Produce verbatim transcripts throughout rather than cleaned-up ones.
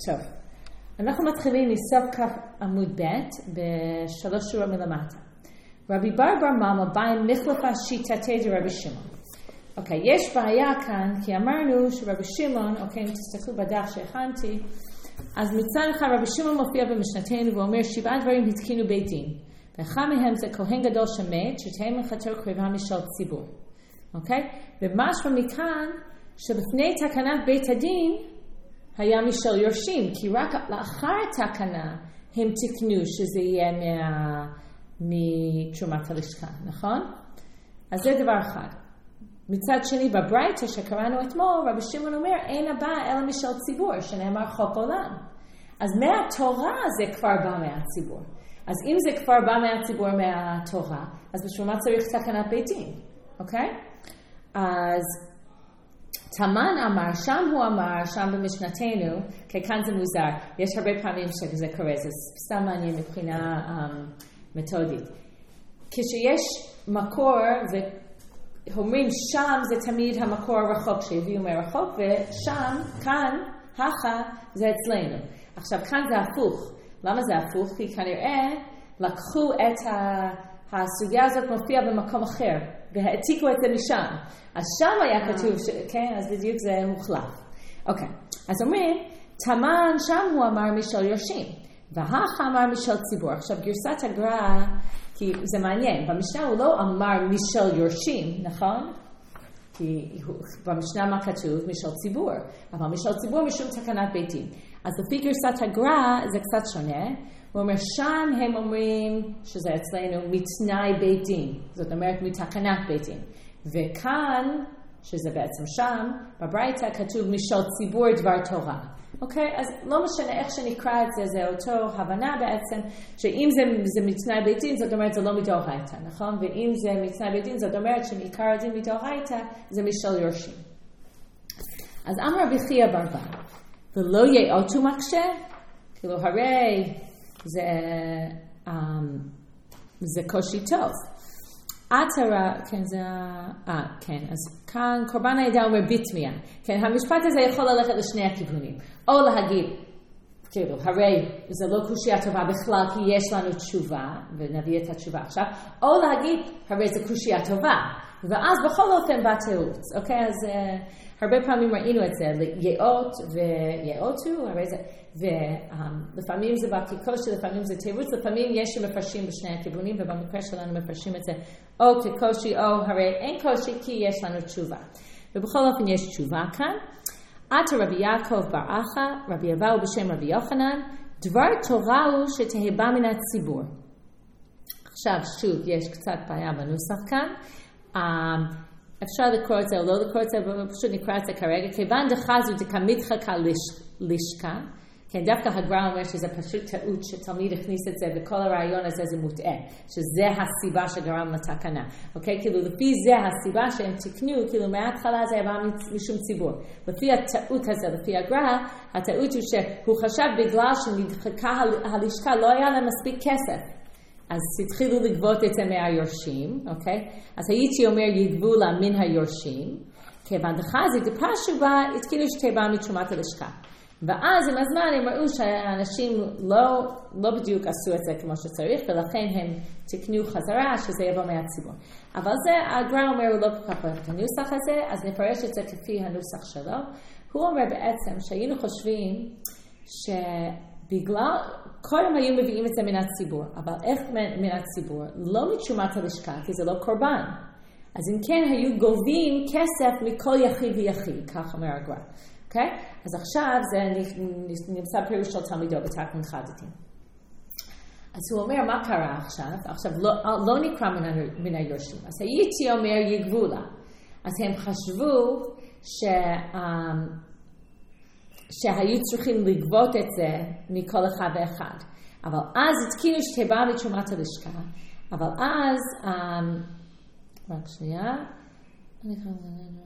טוב, אנחנו מתחילים מסוף כף עמוד ב' בשלוש שורות מלמטה. רבי בר בר ממה בא עם נחלפה שיטתי דרבי שמעון. אוקיי, יש בעיה כאן, כי אמרנו שרבי שמעון, אוקיי, אם תסתכלו בדף שהכנתי, אז מצד אחד רבי שמעון מופיע במשנתנו ואומר שבעה דברים התקינו בית דין. ואחד מהם זה כהן גדול שמת, שתהיה מלכתו קרבה משל ציבור. אוקיי? ומשמע מכאן שלפני תקנת בית הדין היה משל יורשים, כי רק לאחר תקנה הם תקנו שזה יהיה מה... מתרומת הלשכה, נכון? אז זה דבר אחד. מצד שני, בברייתא שקראנו אתמול, רבי שמעון אומר, אין הבא אלא משל ציבור, שנאמר חוק עולם. אז מהתורה זה כבר בא מהציבור. אז אם זה כבר בא מהציבור מהתורה, אז בשביל מה צריך תקנת בית דין, אוקיי? אז תמן אמר, שם הוא אמר, שם במשנתנו, כי כאן זה מוזר, יש הרבה פעמים שזה קורה, זה סתם מעניין מבחינה um, מתודית. כשיש מקור, ואומרים שם זה תמיד המקור הרחוק שהביאו מרחוק, ושם, כאן, הכה, זה אצלנו. עכשיו, כאן זה הפוך. למה זה הפוך? כי כנראה לקחו את הסוגיה הזאת מופיע במקום אחר, והעתיקו את זה משם. אז שם היה כתוב, ש... כן, אז בדיוק זה מוחלף. אוקיי, אז אומרים, תמן שם הוא אמר משל יורשים, והך אמר משל ציבור. עכשיו גרסת הגר"א, כי זה מעניין, במשנה הוא לא אמר משל יורשים, נכון? כי במשנה מה כתוב? משל ציבור. אבל משל ציבור משום תקנת בית דין. אז לפי גרסת הגר"א זה קצת שונה. הוא אומר, שם הם אומרים שזה אצלנו מתנאי בית דין. זאת אומרת, מתקנת בית דין. וכאן, שזה בעצם שם, בברייתא כתוב משל ציבור דבר תורה. אוקיי? אז לא משנה איך שנקרא את זה, זה אותו הבנה בעצם, שאם זה, זה מתנאי בית דין, זאת אומרת, זה לא מדאורייתא, נכון? ואם זה מתנאי בית דין, זאת אומרת שמעיקר הדין מדאורייתא, זה משל יורשים. אז אמר רבי חייא בר בר, ולא יאותו מקשה? כאילו, הרי זה, um, זה קושי טוב. עטרה, כן, זה, אה, כן, אז כאן קורבן העדה אומר ביטמיה. כן, המשפט הזה יכול ללכת לשני הכיוונים. או להגיד, כאילו, הרי זה לא קושיה טובה בכלל, כי יש לנו תשובה, ונביא את התשובה עכשיו, או להגיד, הרי זה קושיה טובה, ואז בכל אופן בא תירוץ, אוקיי? אז uh, הרבה פעמים ראינו את זה, יאות ויאותו, הרי זה, ולפעמים זה בא כקושי, לפעמים זה תירוץ, לפעמים יש שמפרשים בשני הכיוונים, ובמקרה שלנו מפרשים את זה, או כקושי, או הרי אין קושי, כי יש לנו תשובה. ובכל אופן יש תשובה כאן. עתה רבי יעקב בר אחא, רבי אבאו בשם רבי יוחנן, דבר תורה הוא שתהבא מן הציבור. עכשיו שוב, יש קצת בעיה בנוסח כאן. אפשר לקרוא את זה או לא לקרוא את זה, אבל פשוט נקרא את זה כרגע. כיוון דחזו דקמיתך כלשכה, כן, דווקא הגר"א אומר שזה פשוט טעות שתלמיד הכניס את זה, וכל הרעיון הזה זה מוטעה, שזה הסיבה שגרם לתקנה. אוקיי? כאילו, לפי זה הסיבה שהם תקנו, כאילו, מההתחלה זה היה משום ציבור. לפי הטעות הזה, לפי הגר"א, הטעות הוא שהוא חשב בגלל שנדחקה הלשכה, לא היה להם מספיק כסף. אז התחילו לגבות את זה מהיורשים, אוקיי? אז הייתי אומר, יגבו לה מן היורשים, כיוון דחזי דפשו בה, התקינו שתהבא מתרומת הלשכה. ואז עם הזמן הם ראו שהאנשים לא, לא בדיוק עשו את זה כמו שצריך, ולכן הם תקנו חזרה שזה יבוא מהציבור. אבל זה, הגר"א אומר, הוא לא כל כך אוהב את הנוסח הזה, אז נפרש את זה כפי הנוסח שלו. הוא אומר בעצם שהיינו חושבים שבגלל, קודם היו מביאים את זה מן הציבור, אבל איך מן הציבור? לא מתרומת הלשכה, כי זה לא קורבן. אז אם כן, היו גובים כסף מכל יחיד ויחיד, כך אומר הגר"א. Okay? אז עכשיו זה נמצא פירוש של תלמידו בתקן חדתין. אז הוא אומר, מה קרה עכשיו? עכשיו לא, לא נקרא מן, מן היורשים. אז הייתי אומר, יגבו לה. אז הם חשבו ש, um, שהיו צריכים לגבות את זה מכל אחד ואחד. אבל אז התקינו שתהבא מתרומת הלשכה. אבל אז, um, רק שנייה, אני חייב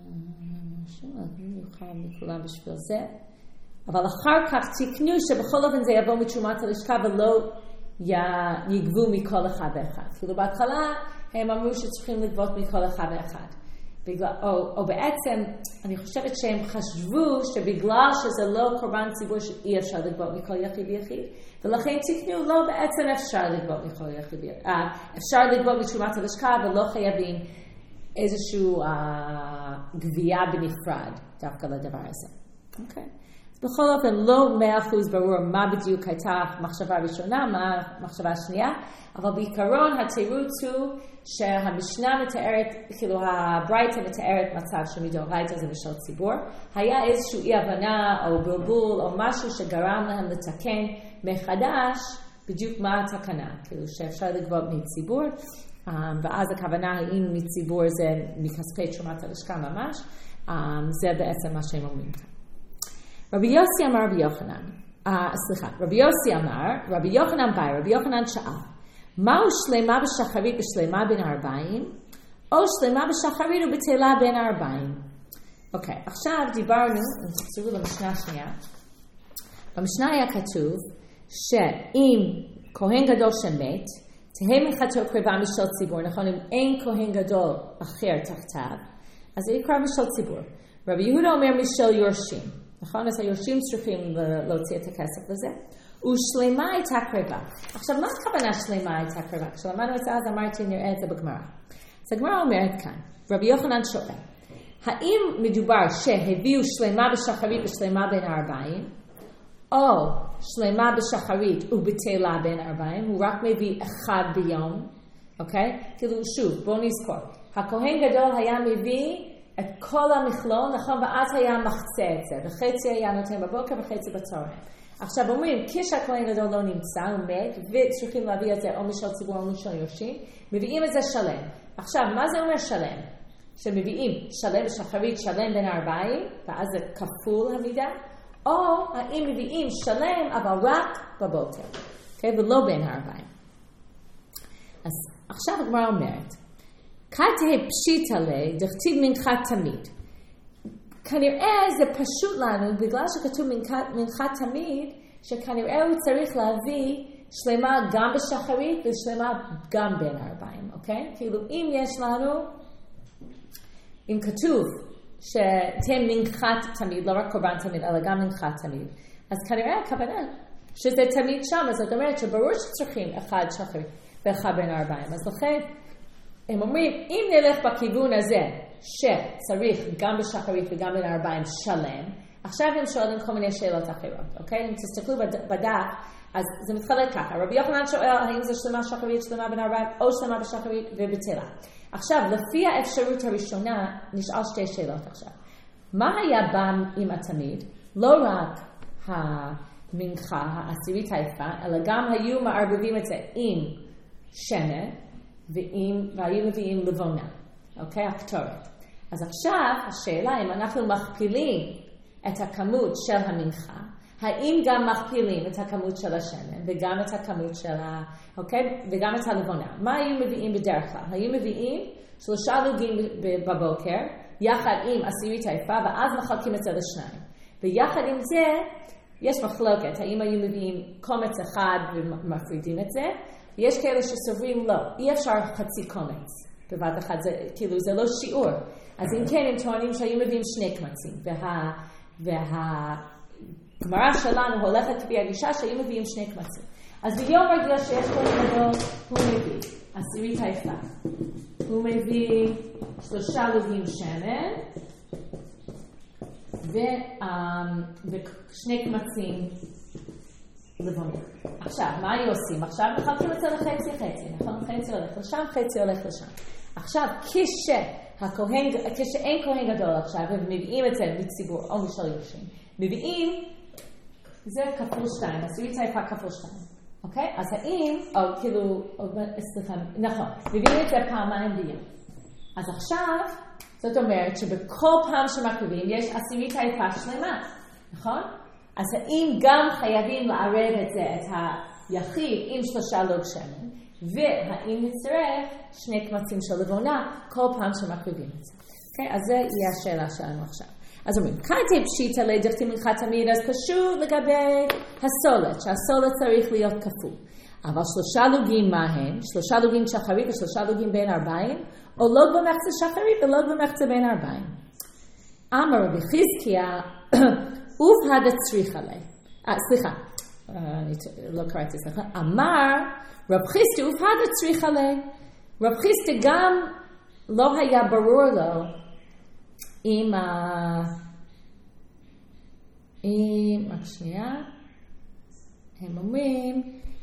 יוכל מכולם בשביל זה. אבל אחר כך תקנו שבכל אופן זה יבוא מתרומת הלשכה ולא יגבו מכל אחד ואחד. כאילו בהתחלה הם אמרו שצריכים לגבות מכל אחד ואחד. בגלל, או, או בעצם, אני חושבת שהם חשבו שבגלל שזה לא קורבן ציבור שאי אפשר לגבות מכל יחיד ויחיד, ולכן תקנו, לא בעצם אפשר לגבות מכל יחיד ויחיד. אה, אפשר לגבות מתרומת הלשכה, ולא חייבים איזושהי אה, גבייה בנפרד דווקא לדבר הזה. אוקיי? Okay. בכל אופן, לא מאה אחוז ברור מה בדיוק הייתה מחשבה ראשונה, מה המחשבה השנייה, אבל בעיקרון התירוץ הוא שהמשנה מתארת, כאילו הברייתא מתארת מצב שמדאורייתא זה משל ציבור. היה איזושהי אי הבנה או בלבול או משהו שגרם להם לתקן מחדש בדיוק מה התקנה, כאילו שאפשר לגבות מציבור, ואז הכוונה האם מציבור זה מכספי תרומת הלשכה ממש, זה בעצם מה שהם אומרים כאן. רבי יוסי אמר רבי יוחנן, uh, סליחה, רבי יוסי אמר, רבי יוחנן ביי, רבי יוחנן שאל, מהו שלמה בשחרית בשלמה בין הארבעים, או שלמה בשחרית ובתהילה בין הארבעים? אוקיי, okay, עכשיו דיברנו, תחזרו למשנה השנייה, במשנה היה כתוב, שאם כהן גדול שמת, תהא מנחתו קרבה משל ציבור, נכון, אם אין כהן גדול אחר תחתיו, אז זה יקרא משל ציבור. רבי יהודה אומר משל יורשים, נכון? אז היורשים צריכים להוציא את הכסף לזה. ושלמה הייתה קרבה. עכשיו, מה הכוונה שלמה הייתה קרבה? כשלמדנו את זה, אז אמרתי, נראה את זה בגמרא. אז הגמרא אומרת כאן, רבי יוחנן שואל, האם מדובר שהביאו שלמה בשחרית ושלמה בין הארבעים, או שלמה בשחרית ובתהילה בין הארבעים, הוא רק מביא אחד ביום, אוקיי? כאילו, שוב, בואו נזכור. הכהן גדול היה מביא את כל המכלול, נכון, ואז היה מחצה את זה, וחצי היה נותן בבוקר וחצי בצהריים. עכשיו אומרים, כשהכהן גדול לא נמצא, הוא מת, וצריכים להביא את זה או משל ציבור או משל יורשים, מביאים את זה שלם. עכשיו, מה זה אומר שלם? שמביאים שלם בשחרית, שלם בין הארבעים, ואז זה כפול המידה, או האם מביאים שלם, אבל רק בבוקר, okay? ולא בין הארבעים. אז עכשיו הגמרא אומרת, כתהי פשיטה לי, דכתיב מנחת תמיד. כנראה זה פשוט לנו, בגלל שכתוב מנחת תמיד, שכנראה הוא צריך להביא שלמה גם בשחרית ושלמה גם בין הארבעים, אוקיי? כאילו אם יש לנו, אם כתוב שתהיה מנחת תמיד, לא רק קורבן תמיד, אלא גם מנחת תמיד, אז כנראה הכוונה שזה תמיד שם, אז זאת אומרת שברור שצריכים אחד שחרית ואחד בין הארבעים. אז לכן, הם אומרים, אם נלך בכיוון הזה, שצריך גם בשחרית וגם בין הארבעים שלם, עכשיו הם שואלים כל מיני שאלות אחרות, אוקיי? אם תסתכלו בדף, אז זה מתחלק ככה. רבי יוחנן שואל, האם זה שלמה שחרית, שלמה בין הארבעים, או שלמה בשחרית ובתהילה. עכשיו, לפי האפשרות הראשונה, נשאל שתי שאלות עכשיו. מה היה בא עם התמיד? לא רק המנחה, העשירית היפה, אלא גם היו מערבבים את זה עם שמן, ועם, והיו מביאים לבונה, אוקיי? הקטורת. אז עכשיו, השאלה אם אנחנו מכפילים את הכמות של המנחה, האם גם מכפילים את הכמות של השמן, וגם את הכמות של ה... אוקיי? וגם את הלבונה. מה היו מביאים בדרך כלל? היו מביאים שלושה לוגים בבוקר, יחד עם עשירית היפה, ואז מחלקים את זה לשניים. ויחד עם זה, יש מחלוקת, האם היו מביאים קומץ אחד ומפרידים את זה, יש כאלה שסוברים לא, אי אפשר חצי קומץ בבת אחת, זה, כאילו זה לא שיעור. אז אם כן, הם טוענים שהיו מביאים שני קמצים, וה, והגמרא שלנו הולכת כפי הגישה שהיו מביאים שני קמצים. אז ביום רגיל שיש כל גדול, הוא מביא עשירית היפה. הוא מביא שלושה לוגים שמן, ו, ושני קמצים לבונה. עכשיו, מה היו עושים? עכשיו מחלקים את זה לחצי חצי, נכון? חצי הולך לשם, חצי הולך לשם. עכשיו, כשהכהן, כשאין כהן גדול עכשיו, ומביאים את זה מציבור או משל יורשים, מביאים, זה כפול שתיים, עשירית היפה כפול שתיים. אוקיי? אז האם, או כאילו, או, סליחה, נכון, מביאים את זה פעמיים ביום. אז עכשיו, זאת אומרת שבכל פעם שמקריבים יש עשירית היפה שלמה, נכון? אז האם גם חייבים לערב את זה, את היחיד עם שלושה לוג שמן, והאם נצטרך שני קמצים של לבונה כל פעם שמקריבים את זה. אוקיי? אז זו יהיה השאלה שלנו עכשיו. אז אומרים, כתב פשיטה לדכתיב מנחת תמיד, אז פשוט לגבי הסולת, שהסולת צריך להיות כפול. אבל שלושה לוגים מה הם? שלושה לוגים שחרית ושלושה לוגים בין ארבעים, או לוג במחצה שחרית ולוג במחצה בין ארבעים. אמר רבי חזקיה, אוף הדה צריכה לי. סליחה, אני לא קראתי סליחה. אמר רב חיסטי, אוף הדה צריכה לי. רב חיסטי גם לא היה ברור לו עם ה... עם... רק שנייה. הם אומרים...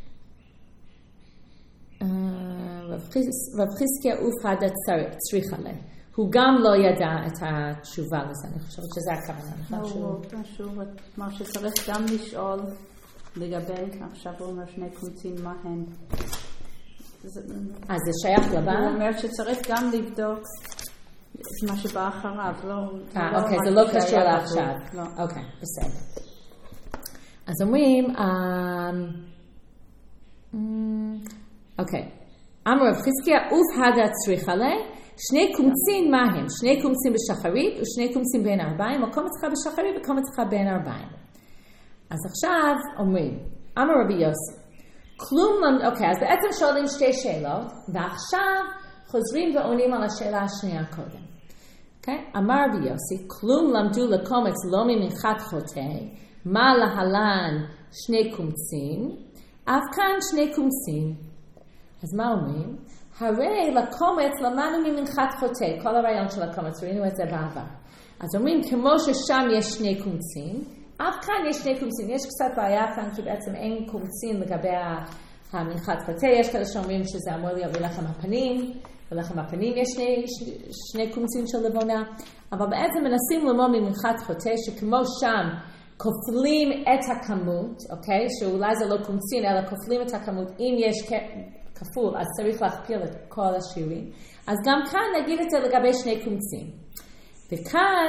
רב חזקיה אוף הדה צריכה לי. הוא גם לא ידע את התשובה לזה, אני חושבת שזה הכוונה. הוא משהו, מה שצריך גם לשאול לגבי, עכשיו הוא אומר שני קומצים מה הם. אז זה שייך לבא? הוא אומר שצריך גם לבדוק את מה שבא אחריו, לא... אוקיי, זה לא קשור לעכשיו. אוקיי, בסדר. אז אומרים, אוקיי, אמר רב חזקיה, אוף הדה צריכה לי, שני קומצים מה הם? שני קומצים בשחרית ושני קומצים בין ארבעים, או קומץ אחד בשחרית וקומץ אחד בין ארבעים. אז עכשיו אומרים, אמר רבי יוסי, כלום, אוקיי, אז בעצם שואלים שתי שאלות, ועכשיו חוזרים ועונים על השאלה השנייה קודם. אוקיי? אמר רבי יוסי, כלום למדו לקומץ לא ממנחת חוטא, מה להלן שני קומצים, אף כאן שני קומצים. אז מה אומרים? הרי לקומץ למדנו ממנחת חוטא, כל הרעיון של הקומץ, ראינו את זה בעבר. אז אומרים, כמו ששם יש שני קומצים, אף כאן יש שני קומצים. יש קצת בעיה כאן, כי בעצם אין קומצים לגבי המנחת חוטא. יש כאלה שאומרים שזה אמור להיות בלחם הפנים, בלחם הפנים יש שני, שני, שני קומצים של לבונה, אבל בעצם מנסים ללמוד ממנחת חוטא, שכמו שם כופלים את הכמות, אוקיי? שאולי זה לא קומצין, אלא כופלים את הכמות. אם יש כפול, אז צריך להכפיל את כל השיעורים. אז גם כאן נגיד את זה לגבי שני קומצים. וכאן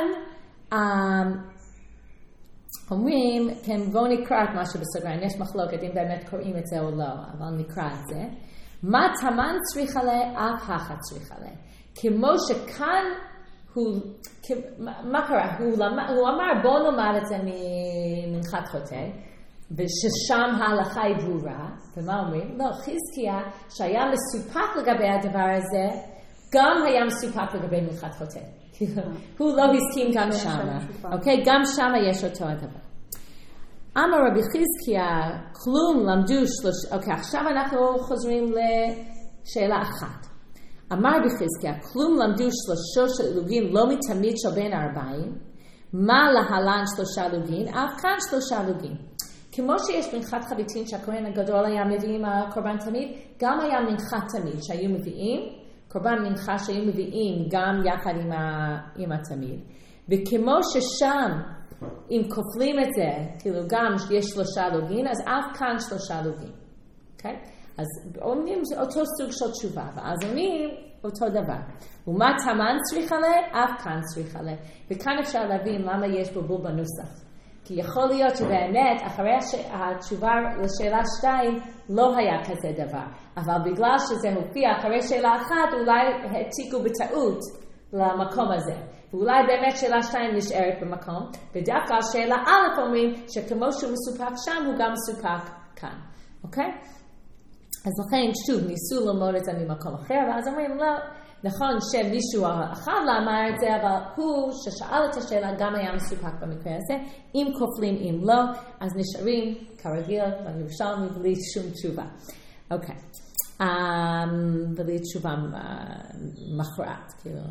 אומרים, כן, בואו נקרא את מה שבסוגריים, יש מחלוקת אם באמת קוראים את זה או לא, אבל נקרא את זה. מה תמן צריכה לה, אף אחת צריכה לה. כמו שכאן הוא, מה קרה? הוא, הוא אמר בואו נאמר את זה ממנחת חוטא, וששם ההלכה היא ברורה, ומה אומרים? לא, חזקיה שהיה מסופק לגבי הדבר הזה, גם היה מסופק לגבי מנחת חוטא. הוא לא הסכים גם שם. אוקיי, גם שם יש אותו הדבר. אמר רבי חזקיה, כלום למדו שלוש... אוקיי, עכשיו אנחנו חוזרים לשאלה אחת. אמר רבי חזקיה, כלום למדו שלושה של לוגים לא מתמיד של בין ארבעים, מה להלן שלושה לוגים? אף כאן שלושה לוגים. כמו שיש מנחת חביתין שהכהן הגדול היה מביא עם הקורבן תמיד, גם היה מנחת תמיד שהיו מביאים, קורבן מנחה שהיו מביאים גם יחד עם, ה, עם התמיד. וכמו ששם, אם כופלים את זה, כאילו גם יש שלושה לוגים, אז אף כאן שלושה לוגים. Okay? אז אומרים אותו סוג של תשובה, ואז אומרים אותו דבר. ומה תמן צריכה לה? אף כאן צריכה לה. וכאן אפשר להבין למה יש בלבול בנוסח. כי יכול להיות שבאמת אחרי התשובה לשאלה שתיים לא היה כזה דבר. אבל בגלל שזה הופיע אחרי שאלה אחת, אולי העתיקו בטעות למקום הזה. ואולי באמת שאלה שתיים נשארת במקום. ודווקא שאלה א' אומרים שכמו שהוא מסופק שם, הוא גם מסופק כאן. אוקיי? אז לכן שוב ניסו ללמוד את זה ממקום אחר, ואז אומרים לא, נכון שמישהו אחד לא אמר את זה, אבל הוא ששאל את השאלה גם היה מסופק במקרה הזה. אם כופלים, אם לא, אז נשארים כרגיל בנרשם בלי שום תשובה. אוקיי. בלי תשובה מכרעת.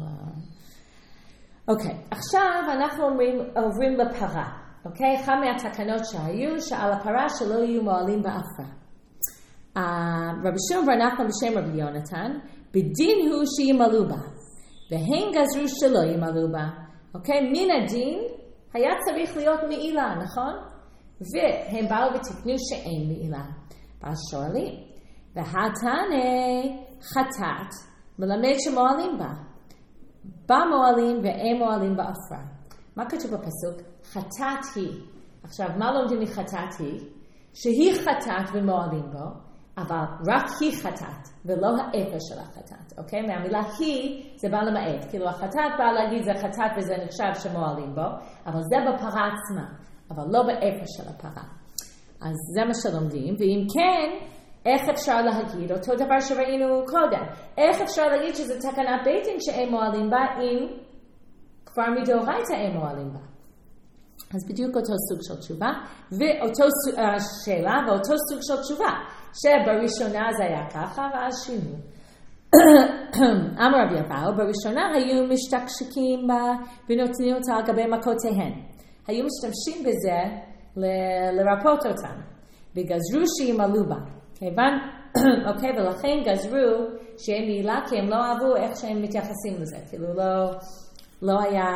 אוקיי. עכשיו אנחנו עוברים לפרה. אוקיי? אחד מהתקנות שהיו, שעל הפרה שלא יהיו מועלים באפרה. רבי שמעון בר נחמן בשם רבי יונתן, בדין הוא שימלאו בה, והם גזרו שלא ימלאו בה. אוקיי? מן הדין היה צריך להיות מעילה, נכון? והם באו ותקנו שאין מעילה. ואז שואלים, והתנא חטאת מלמד שמועלים בה. בה מועלים ואין מועלים באפרה. מה כתוב בפסוק? חטאת היא. עכשיו, מה לומדים מחטאת היא? שהיא חטאת ומועלים בו, אבל רק היא חטאת, ולא האפר של החטאת, אוקיי? מהמילה היא, זה בא למעט. כאילו החטאת בא להגיד זה חטאת וזה נחשב שמועלים בו, אבל זה בפרה עצמה, אבל לא באפר של הפרה. אז זה מה שלומדים, ואם כן, איך אפשר להגיד אותו דבר שראינו קודם? איך אפשר להגיד שזה תקנת בית דין שאין מועלים בה אם כבר מדאורייתא אין מועלים בה? אז בדיוק אותו סוג של תשובה, ואותו שאלה ואותו סוג של תשובה, שבראשונה זה היה ככה ואז שינו. אמר רבי אבאו, בראשונה היו משתקשקים בה ונותנים אותה על גבי מכותיהן. היו משתמשים בזה ל- לרפות אותם, וגזרו שימלאו בה. כיוון, אוקיי, ולכן גזרו שהם מעילה, כי הם לא אהבו איך שהם מתייחסים לזה. כאילו לא, לא היה,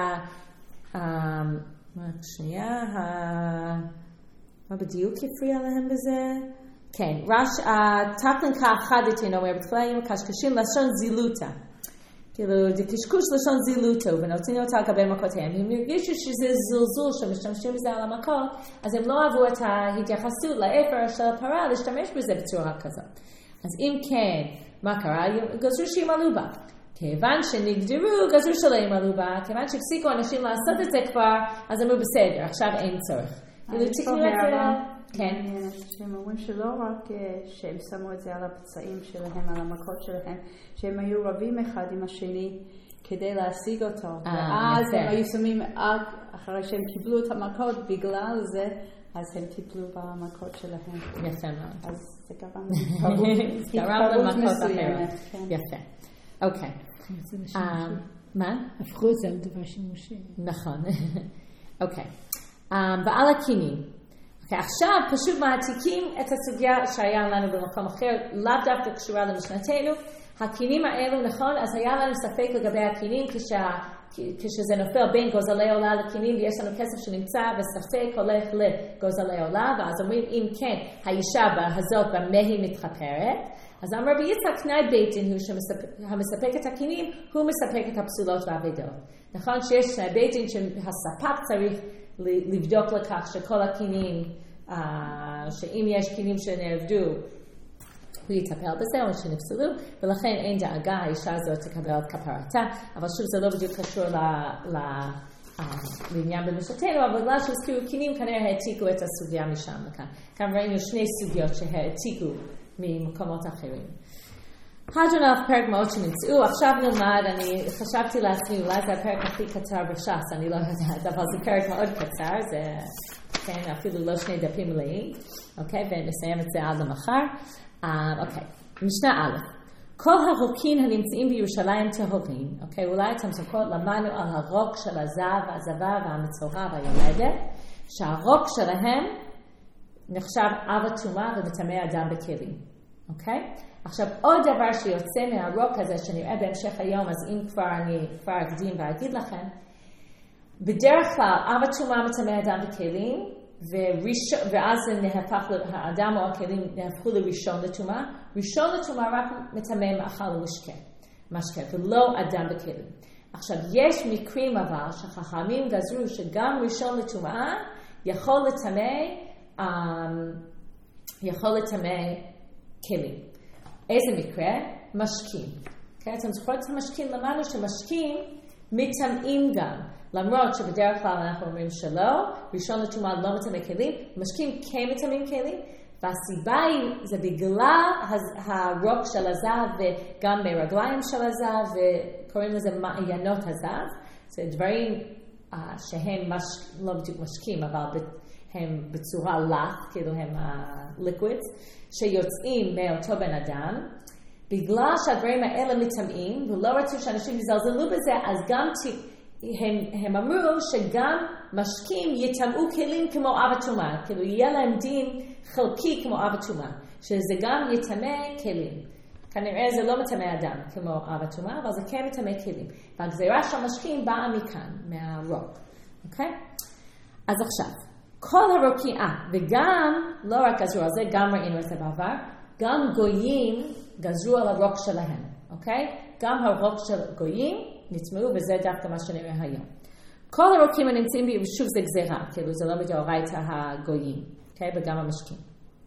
מה שנייה, מה בדיוק הפריע להם בזה? כן, רש, תקלן כאחדתין אומר, בתחילה היו מקשקשים לשון זילותה. כאילו, זה קשקוש לשון זילותה, ונותנים אותה על גבי מכותיהם. הם הרגישו שזה זלזול שמשתמשים בזה על המכות, אז הם לא אהבו את ההתייחסות לאפר של הפרה להשתמש בזה בצורה כזאת. אז אם כן, מה קרה? גזרו שימלאו בה. כיוון שנגדרו, גזרו שלא ימלאו בה, כיוון שהפסיקו אנשים לעשות את זה כבר, אז אמרו בסדר, עכשיו אין צורך. כאילו, תקנו את זה... כן. שהם אומרים שלא רק שהם שמו את זה על הפצעים שלהם, על המכות שלהם, שהם היו רבים אחד עם השני כדי להשיג אותו. ואז הם היו שמים, אחרי שהם קיבלו את המכות בגלל זה, אז הם טיפלו במכות שלהם. יפה מאוד. אז זה גרם למכות אחרת. יפה. אוקיי. מה? הפכו את זה על דבר שימושי. נכון. אוקיי. ועל הכינים. Okay, עכשיו פשוט מעתיקים את הסוגיה שהיה לנו במקום אחר, לאו דווקא קשורה למשנתנו. הכינים האלו, נכון, אז היה לנו ספק לגבי הכינים כשה, כשזה נופל בין גוזלי עולה לכינים, ויש לנו כסף שנמצא וספק הולך לגוזלי עולה, ואז אומרים אם כן, האישה הזאת במה היא מתחפרת, אז אמר רבי יצחק תנאי בית דין הוא שהמספק את הכינים, הוא מספק את הפסולות והאבדות. נכון שיש תנאי בית דין שהספק צריך לבדוק לכך שכל הכינים, שאם יש כינים שנעבדו, הוא יטפל בזה או שנפסלו, ולכן אין דאגה, האישה הזאת תקבל את כפרתה, אבל שוב זה לא בדיוק קשור לעניין במשנתנו, אבל בגלל שהזכירו כינים, כנראה העתיקו את הסוגיה משם לכאן. כאן ראינו שני סוגיות שהעתיקו ממקומות אחרים. הדרון על פרק מאוד שנמצאו, עכשיו נלמד, אני חשבתי לעצמי, אולי זה הפרק הכי קצר בש"ס, אני לא יודעת, אבל זה פרק מאוד קצר, זה כן, אפילו לא שני דפים מלאים, אוקיי, ונסיים את זה עד למחר. אוקיי, משנה א', כל הרוקין הנמצאים בירושלים טהורים, אוקיי, אולי אתם זוכרות, למדנו על הרוק של הזהב, הזבה והמצורע והיולדת, שהרוק שלהם נחשב אב הטומאה ומטמא אדם בכלים, אוקיי? עכשיו, עוד דבר שיוצא מהרוק הזה, שנראה בהמשך היום, אז אם כבר אני כבר אקדים ואגיד לכם, בדרך כלל, אב הטומאה מטמא אדם בכלים, וראש, ואז זה נהפך, האדם או הכלים נהפכו לראשון לטומאה, ראשון לטומאה רק מטמא מאכל ומשקה, משקה, ולא אדם בכלים. עכשיו, יש מקרים אבל שחכמים גזרו שגם ראשון לטומאה יכול לטמא, um, יכול לטמא כלים. איזה מקרה? משקים. Okay, אתם זוכרות את המשקים? למדנו שמשקים מטמאים גם. למרות שבדרך כלל אנחנו אומרים שלא, ראשון לטומאה לא מטמא כלים, משקים כן מטמאים כלים, והסיבה היא, זה בגלל הרוק של הזהב וגם מרגליים של הזהב, וקוראים לזה מעיינות הזהב. זה דברים uh, שהם מש, לא בדיוק משקים, אבל הם בצורה לח, כאילו הם הליקווידס, שיוצאים מאותו בן אדם, בגלל שהדברים האלה מטמאים, ולא רצו שאנשים יזלזלו בזה, אז גם הם, הם אמרו שגם משקים יטמאו כלים כמו אב הטומאה, כאילו יהיה להם דין חלקי כמו אב הטומאה, שזה גם יטמא כלים. כנראה זה לא מטמא אדם כמו אב הטומאה, אבל זה כן מטמא כלים. והגזירה של משקים באה מכאן, מהרוק. אוקיי? אז עכשיו, כל הרוקים, אה, וגם, לא רק גזרו על זה, גם ראינו את זה בעבר, גם גויים גזרו על הרוק שלהם, אוקיי? גם הרוק של גויים נטמאו, וזה דווקא מה שנראה היום. כל הרוקים הנמצאים בישוב זה גזירה, כאילו זה לא מדאורייתא הגויים, אוקיי? וגם המשקים.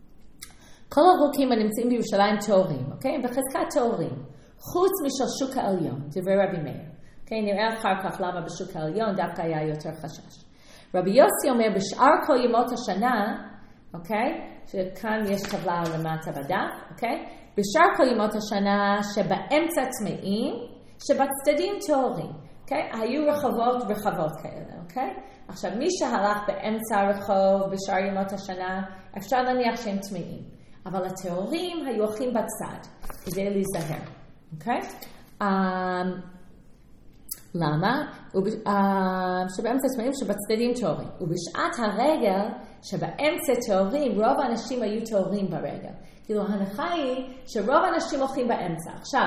כל הרוקים הנמצאים בירושלים טהורים, אוקיי? בחזקת טהורים, חוץ משל שוק העליון, דברי רבי מאיר. אוקיי? נראה אחר כך למה בשוק העליון דווקא היה יותר חשש. רבי יוסי אומר, בשאר כל ימות השנה, אוקיי? שכאן יש טבלה למטה בדף, אוקיי? בשאר כל ימות השנה שבאמצע טמאים, שבצדדים טהורים, אוקיי? היו רחובות רחבות כאלה, אוקיי? עכשיו, מי שהלך באמצע הרחוב בשאר ימות השנה, אפשר להניח שהם טמאים. אבל הטהורים היו הולכים בצד, כדי להיזהר, אוקיי? למה? שבאמצע טמאים שבצדדים טהורים. ובשעת הרגל שבאמצע טהורים, רוב האנשים היו טהורים ברגל. כאילו, ההנחה היא שרוב האנשים הולכים באמצע. עכשיו,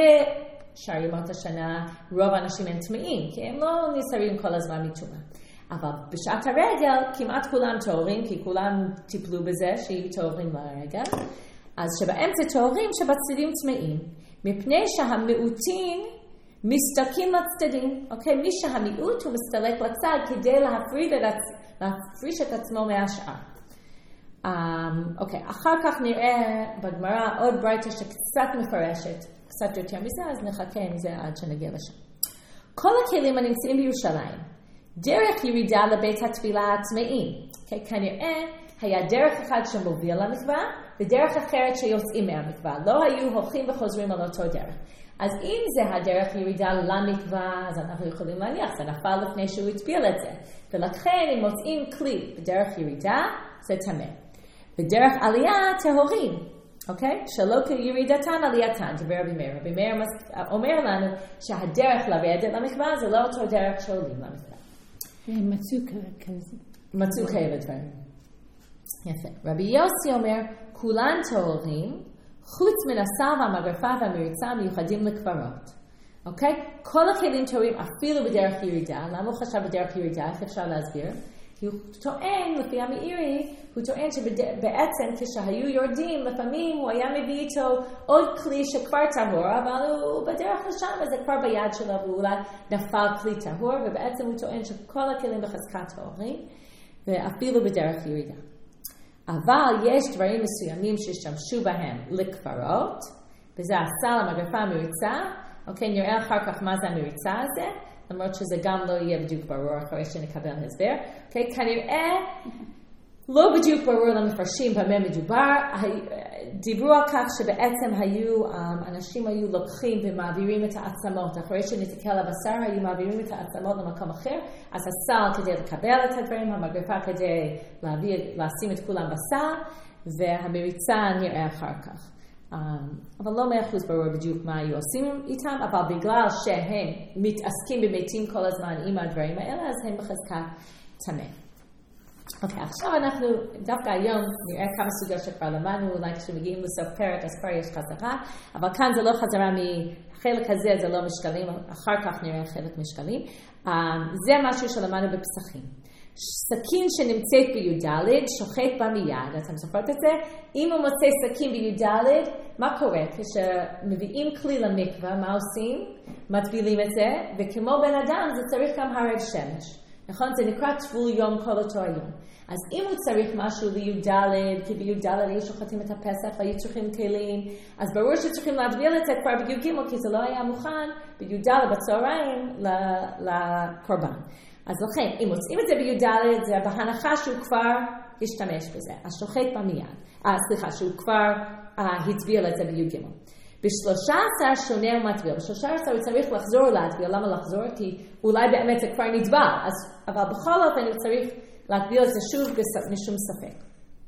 בשאר ימות השנה, רוב האנשים הם טמאים, כי הם לא נסערים כל הזמן מטומאה. אבל בשעת הרגל, כמעט כולם טהורים, כי כולם טיפלו בזה שיהיו טהורים לרגל. אז שבאמצע טהורים שבצדדים טמאים, מפני שהמיעוטים מסתלקים לצדדים, אוקיי? מי שהמיעוט הוא מסתלק לצד כדי להפריד את, להפריש את עצמו מהשאר. Um, אוקיי, אחר כך נראה בגמרא עוד ברייתא שקצת מפרשת, קצת יותר מזה, אז נחכה עם זה עד שנגיע לשם. כל הכלים הנמצאים בירושלים, דרך ירידה לבית התפילה הטמאים, אוקיי? כנראה היה דרך אחד שמוביל למקווה, ודרך אחרת שיוצאים מהמקווה. לא היו הולכים וחוזרים על אותו דרך. אז אם זה הדרך ירידה למקווה, אז אנחנו יכולים להניח, זה נפל לפני שהוא הטביל את זה. ולכן אם מוצאים כלי בדרך ירידה, זה טמא. בדרך עלייה, טהורים, אוקיי? שלא כירידתן עלייתן, דבר רבי מאיר. רבי מאיר אומר לנו שהדרך לרדת למקווה זה לא אותו דרך שעולים למקווה. מצאו כזה. מצאו כאלה דברים. יפה. רבי יוסי אומר, כולן טהורים, חוץ מן הסל והמגרפה והמריצה מיוחדים לקברות. אוקיי? כל הכלים טהורים אפילו בדרך ירידה. למה הוא חשב בדרך ירידה? איך אפשר להסביר? כי הוא טוען, לפי המאירי, הוא טוען שבעצם כשהיו יורדים, לפעמים הוא היה מביא איתו עוד כלי שכבר טהור, אבל הוא בדרך לשם, אז זה כבר ביד שלו, ואולי נפל כלי טהור, ובעצם הוא טוען שכל הכלים בחזקת טהורים, ואפילו בדרך ירידה. אבל יש דברים מסוימים שהשתמשו בהם לקברות, וזה הסל, המגרפה, המריצה. אוקיי, נראה אחר כך מה זה המריצה הזה, למרות שזה גם לא יהיה בדיוק ברור אחרי שנקבל הסבר. אוקיי, כנראה לא בדיוק ברור למפרשים במה מדובר. דיברו על כך שבעצם היו, אנשים היו לוקחים ומעבירים את העצמות. אחרי שנתקל הבשר, היו מעבירים את העצמות למקום אחר. אז הסל כדי לקבל את הדברים, המגרפה כדי להביא, לשים את כולם בסל, והמריצה נראה אחר כך. אבל לא מאה אחוז ברור בדיוק מה היו עושים איתם, אבל בגלל שהם מתעסקים במתים כל הזמן עם הדברים האלה, אז הם בחזקה טמא. אוקיי, עכשיו אנחנו, דווקא היום נראה כמה סוגיות שכבר למדנו, אולי כשמגיעים לסוף פרק אז כבר יש חזרה, אבל כאן זה לא חזרה מחלק הזה, זה לא משקלים, אחר כך נראה חלק משקלים. זה משהו שלמדנו בפסחים. סכין שנמצאת בי"ד שוחט בה מיד, אתם זוכרות את זה? אם הוא מוצא סכין בי"ד, מה קורה? כשמביאים כלי למקווה, מה עושים? מטבילים את זה, וכמו בן אדם זה צריך גם הרב שמש. נכון? זה נקרא טבול יום כל אותו היום. אז אם הוא צריך משהו בי"ד, כי בי"ד היו שוחטים את הפסח והיו צריכים כלים, אז ברור שצריכים להטביל את זה כבר בי"ג, כי זה לא היה מוכן בי"ד בצהריים לקורבן. אז לכן, אם מוצאים את זה בי"ד, זה בהנחה שהוא כבר השתמש בזה. אז שוחט במיד. אה, סליחה, שהוא כבר אה, הטביל את זה בי"ג. ב-שלושה עשר שונה ומטביל. ב-שלושה עשר הוא צריך לחזור להטביל. למה לחזור? כי אולי באמת זה כבר נטבל. אז, אבל בכל אופן הוא צריך להטביל את זה שוב משום ספק.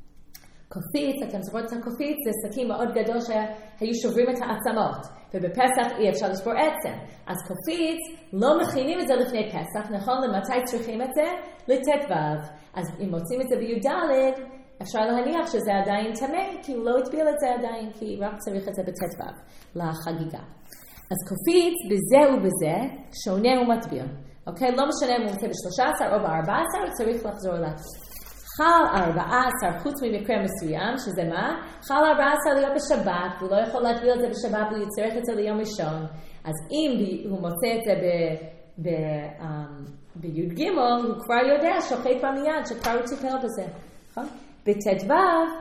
קופיץ, אתם זוכרות את הקופיץ, זה סכין מאוד גדול שהיו שוברים את העצמות. ובפסח אי אפשר לשבור עצם. אז קופיץ לא מכינים את זה לפני פסח, נכון? למתי צריכים את זה? לט"ו. אז אם מוצאים את זה בי"ד, אפשר להניח שזה עדיין טמא, כי הוא לא הטביל את זה עדיין, כי רק צריך את זה בט"ו לחגיגה. אז קופיץ בזה ובזה שונה ומטביל. אוקיי? לא משנה אם הוא מוצא ב-שלושה עשר או ב-ארבע עשר, הוא צריך לחזור להטביל. חל ארבעה עשר, חוץ ממקרה מסוים, שזה מה? חל ארבעה עשר להיות בשבת, הוא לא יכול להטביל את זה בשבת, הוא יצטרך את זה ליום ראשון. אז אם הוא מוצא את זה בי"ג, הוא כבר יודע, שוחט במיד, שכבר הוא טיפל בזה. בט"ו,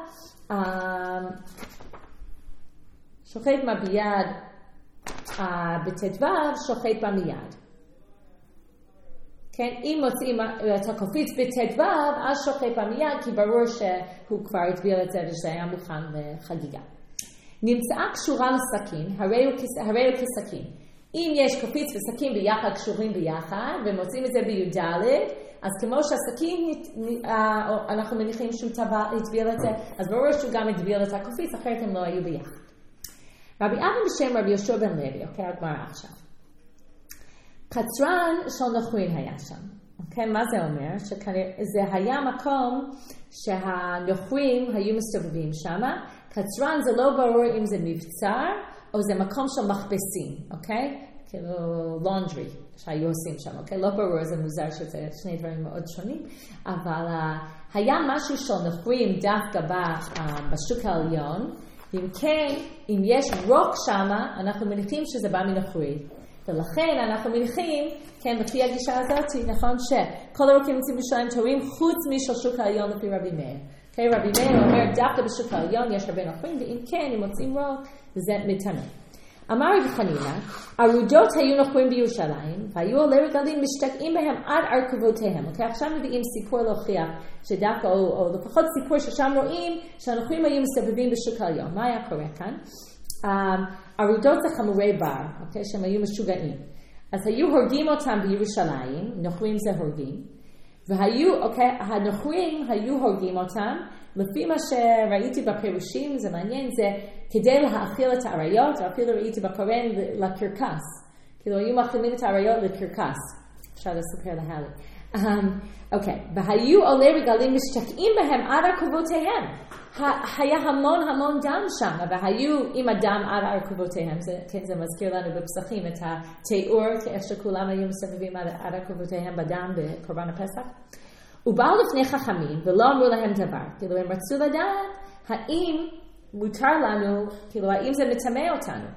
שוחט ביד, בט"ו, שוחט במיד. כן? אם מוצאים את הקופיץ בט"ו, אז שוחט במיד, כי ברור שהוא כבר הטביל את זה וזה היה מוכן לחגיגה. נמצאה קשורה לסכין, הרי הוא כסכין. אם יש קופיץ וסכין ביחד קשורים ביחד, ומוצאים את זה בי"ד, אז כמו שהסכין, אנחנו מניחים שהוא הטביל את זה, אז ברור שהוא גם הטביל את הקופיץ, אחרת הם לא היו ביחד. רבי אבא בשם רבי יהושע בן לוי, אוקיי, הגמרא עכשיו. קצרן של נחוין היה שם. אוקיי, מה זה אומר? שזה היה מקום שהנחויים היו מסתובבים שם. קצרן זה לא ברור אם זה מבצר, או זה מקום של מכבסים, אוקיי? כאילו לונדרי שהיו עושים שם, אוקיי? לא ברור, זה מוזר שזה שני דברים מאוד שונים, אבל uh, היה משהו של נחויים דווקא uh, בשוק העליון, ואם כן, אם יש רוק שם, אנחנו מניחים שזה בא מנחוי. ולכן אנחנו מניחים, כן, לפי הגישה הזאת, נכון שכל הרוקים נמצאים בשלהם טובים חוץ משל שוק העליון לפי רבי מאיר. Okay, רבי מאיר אומר, דווקא בשוק העליון יש הרבה נחויים, ואם כן, אם מוצאים רוק, זה מתנה. אמר רבי חנינא, ערודות היו נחויים בירושלים, והיו עולי רגלים משתקעים בהם עד ארכובותיהם. Okay, עכשיו מביאים סיפור להוכיח, שדווקא, או, או לפחות סיפור ששם רואים, שהנחויים היו מסתובבים בשוק העליון. מה היה קורה כאן? ערודות זה חמורי בר, okay, שהם היו משוגעים. אז היו הורגים אותם בירושלים, נחויים זה הורגים, והיו, אוקיי, הנחויים היו הורגים אותם, לפי מה שראיתי בפירושים, זה מעניין, זה כדי להאכיל את האריות, ואפילו ראיתי בקוראן לקרקס. כאילו, היו מאכילים את האריות לקרקס. אפשר לספר להלאה. אוקיי, והיו עולי רגלים משתקעים בהם עד ערכבותיהם. היה המון המון דם שם, והיו עם הדם עד ערכבותיהם. זה, כן, זה מזכיר לנו בפסחים את התיאור, איך שכולם היו מסתובבים עד ערכבותיהם בדם בקורבן הפסח. ובאו לפני חכמים, ולא אמרו להם דבר. כאילו, הם רצו לדעת, האם מותר לנו, כאילו, האם זה מטמא אותנו.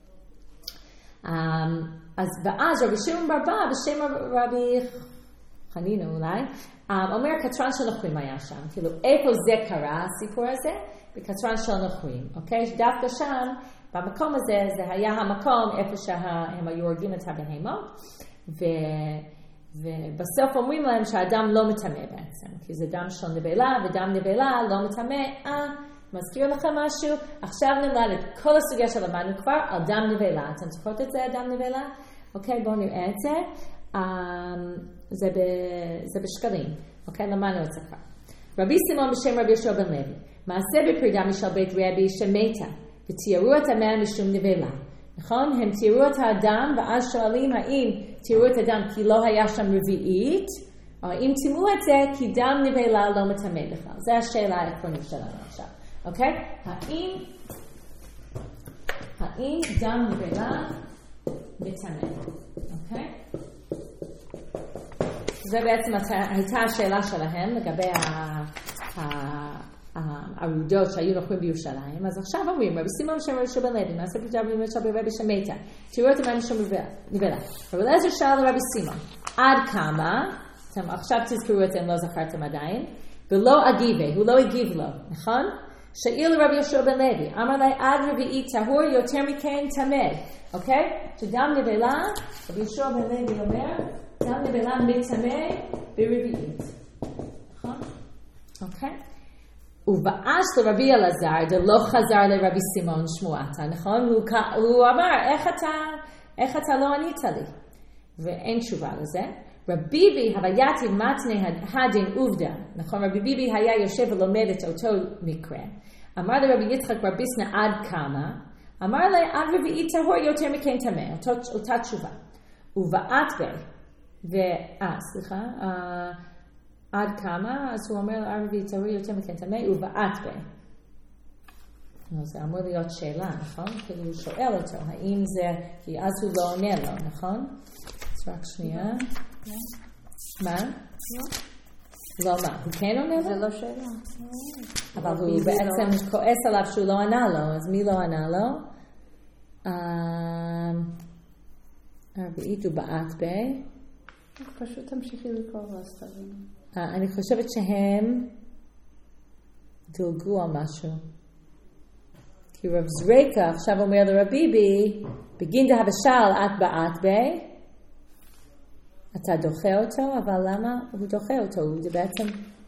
אז ואז רבי שמעון בר אבא, בשם רבי חנינא אולי, אומר קצרן של נחויים היה שם. כאילו, איפה זה קרה, הסיפור הזה? בקצרן של נחויים, אוקיי? דווקא שם, במקום הזה, זה היה המקום איפה שהם היו הורגים את הבהמות, ו... ובסוף אומרים להם שהאדם לא מטמא בעצם, כי זה דם של נבלה, ודם נבלה לא מטמא. אה, מזכיר לכם משהו? עכשיו נלמד את כל הסוגיה שלמדנו כבר על דם נבלה. אתם זוכרות את זה, דם נבלה? אוקיי, בואו נראה את זה. Um, זה, ב, זה בשקלים. אוקיי, למדנו את זה כבר. רבי סימון בשם רבי יהושע בן לוי. מעשה בפרידה משל בית רבי שמתה, ותיארו את המן משום נבלה. נכון? הם תיארו את האדם, ואז שואלים האם תיארו את האדם כי לא היה שם רביעית, או אם תיארו את זה כי דם נבלה לא מטמא בכלל. זו השאלה העקרונית שלנו עכשיו. אוקיי? האם, האם דם נבלה מטמא? אוקיי? זה בעצם הייתה השאלה שלהם לגבי הערודות שהיו נחויים בירושלים. אז עכשיו אומרים, רבי סימון בשם רבי יהושע בן לוי, מעשה פרידה משל רבי שמתה, תראו את המן משום נבלה. רבי אליעזר שאל לרבי סימון, עד כמה, עכשיו תזכרו את זה אם לא זכרתם עדיין, ולא אגיבה, הוא לא הגיב לו, נכון? שאל לרבי יהושע בן לוי, אמר לי עד רביעי טהור יותר מכן טמא, אוקיי? שדם נבלה, רבי יהושע בן לוי אומר, דם נבלה מטמא ברביעית. נכון? אוקיי? ובאש לרבי אלעזר, דלא חזר לרבי סימון שמועתה, נכון? הוא, הוא אמר, איך אתה, איך אתה לא ענית לי? ואין תשובה לזה. רבי ביבי הווייתי מתנה הדין עובדה, נכון? רבי ביבי היה יושב ולומד את אותו מקרה. אמר לרבי יצחק רבי סנה עד כמה? אמר לי, עד רביעי טהור יותר מכן טמא, אותו, אותה תשובה. ובעת בי, ואה, סליחה, אה, עד כמה? אז הוא אומר, עד רביעי טהור יותר מכן טמא, ובעת בי. זה אמור להיות שאלה, נכון? כאילו הוא שואל אותו, האם זה, כי אז הוא לא עונה לו, נכון? אז רק שנייה. מה? לא מה, הוא כן עונה לו? זה לא שאלה. אבל הוא בעצם כועס עליו שהוא לא ענה לו, אז מי לא ענה לו? הרביעית הוא בעט ב... פשוט תמשיכי לקרוא ואז תבינו. אני חושבת שהם דילגו על משהו. כי רב זריקה עכשיו אומר לרביבי, בגין דה הבשל את בעט ב... אתה דוחה אותו, אבל למה הוא דוחה אותו? זה בעצם...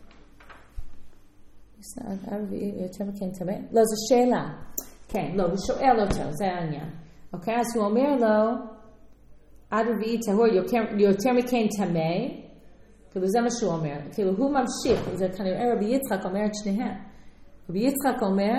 יותר מכן טמא? לא, זו שאלה. כן, לא, הוא שואל אותו, זה העניין. אוקיי, אז הוא אומר לו, עד רביעי טהור יותר מכן טמא, כאילו זה מה שהוא אומר. כאילו הוא ממשיך, זה כנראה רבי יצחק אומר את שניהם. רבי יצחק אומר,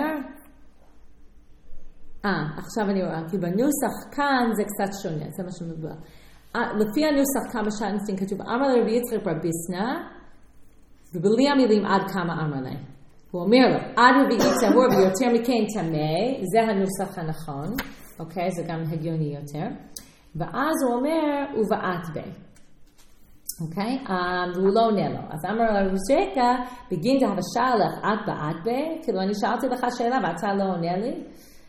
אה, עכשיו אני רואה, כי בנוסח כאן זה קצת שונה, זה מה שמדבר. לפי הנוסח כמה שאנסטין כתוב, אמר לרבי יצחק ברביסנה, ובלי המילים עד כמה אמר להם. הוא אומר לו, עד רביעי טהור ויותר מכן טמא, זה הנוסח הנכון, אוקיי, זה גם הגיוני יותר. ואז הוא אומר, ובעת בי. אוקיי, והוא לא עונה לו. אז אמר לו, רוז'קה, בגין דה הבשל לך עד בעד בי, כאילו אני שאלתי לך שאלה ואתה לא עונה לי.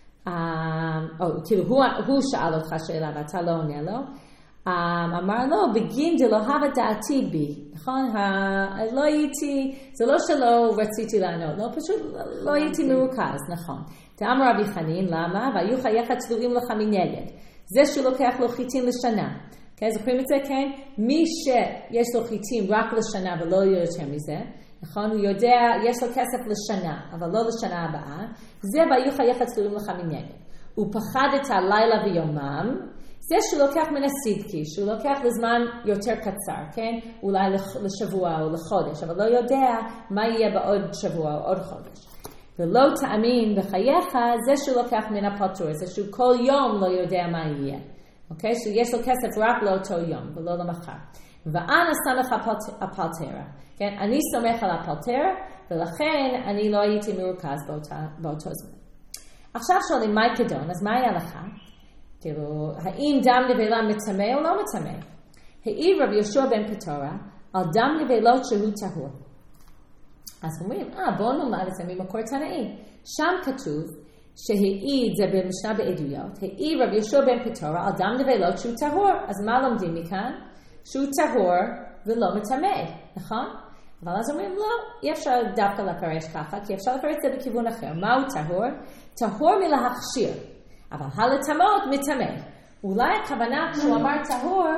או, כאילו הוא שאל אותך שאלה ואתה לא עונה לו. אמר לו, בגין דה לא הווה דעתי בי. נכון? לא הייתי, זה לא שלא רציתי לענות, לא פשוט לא הייתי מרוכז, נכון. תאמר רבי חנין, למה? והיו חייך צלובים לך מנגד. זה שהוא לוקח לו חיטים לשנה. Okay, זוכרים את זה, כן? מי שיש לו חיטים רק לשנה ולא יותר מזה, נכון? הוא יודע, יש לו כסף לשנה, אבל לא לשנה הבאה, זה והיו חייך צלובים לך מנגד. הוא פחד את הלילה ויומם, זה שהוא לוקח מן הסידקי, שהוא לוקח לזמן יותר קצר, כן? אולי לשבוע או לחודש, אבל לא יודע מה יהיה בעוד שבוע או עוד חודש. ולא תאמין בחייך, זה שהוא לוקח מן הפטור, זה שהוא כל יום לא יודע מה יהיה. אוקיי? שיש לו כסף רק לאותו יום, ולא למחר. ואנה שם לך הפלטרה. כן? אני סומך על הפלטרה, ולכן אני לא הייתי מרוכז באותה, באותו זמן. עכשיו שואלים, מה כדון? אז מה היה לך? כאילו, האם דם נבלה מטמא או לא מטמא? העיר רבי יהושע בן פטורה, על דם נבלות שהוא טהור. אז אומרים, אה, בואו נאמר את זה ממקור תנאי. שם כתוב, שהעיד, זה במשנה בעדויות, העיד רבי יהושע בן פטורה על דם נבלות שהוא טהור. אז מה לומדים מכאן? שהוא טהור ולא מטמא, נכון? אבל אז אומרים, לא, אי אפשר דווקא לפרש ככה, כי אפשר לפרש את זה בכיוון אחר. מהו טהור? טהור מלהכשיר, אבל הלטמאות מטמא. אולי הכוונה כשהוא אמר טהור,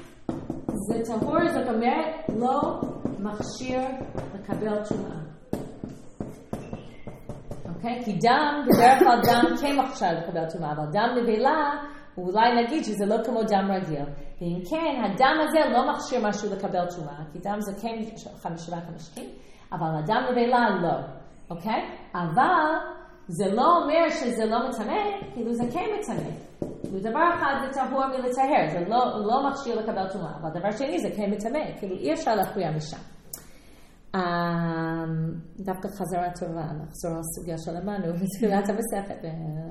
זה טהור, זאת אומרת, לא מכשיר לקבל תשומה. אוקיי? כי דם, בדרך כלל דם כן מכשיר לקבל תשומה, אבל דם נבלה, אולי נגיד שזה לא כמו דם רגיל. ואם כן, הדם הזה לא מכשיר משהו לקבל תשומה, כי דם זה כן חמישה וחמישים, אבל הדם נבלה לא. אוקיי? אבל זה לא אומר שזה לא מטמא, כאילו זה כן מטמא. ודבר אחד זה טהור מלטהר, זה לא, לא מכשיר לקבל תשומה, אבל דבר שני זה כן מטמא, כאילו אי אפשר להכריע משם. Um, דווקא חזרה טובה, נחזור על סוגיה שלמדנו, בתחילת המסכת,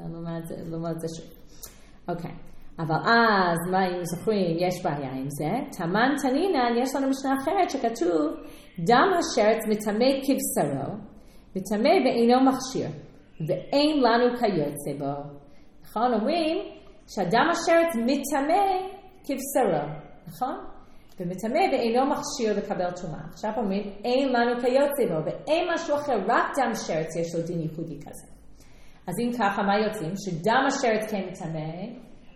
ולומד את זה שוב. אוקיי, אבל אז, מה אם זוכרים, יש בעיה עם זה. תמן תנינן, יש לנו משנה אחרת שכתוב, דם השרץ מטמא כבשרו, מטמא ואינו מכשיר, ואין לנו כיוצא בו. נכון, אומרים שהדם השרץ מטמא כבשרו, נכון? ומטמא ואינו מכשיר לקבל תשומה. עכשיו אומרים, אין לנו כיוצא בו, ואין משהו אחר, רק דם שרץ יש לו דין ייחודי כזה. אז אם ככה, מה יוצאים? שדם השרץ כן מטמא,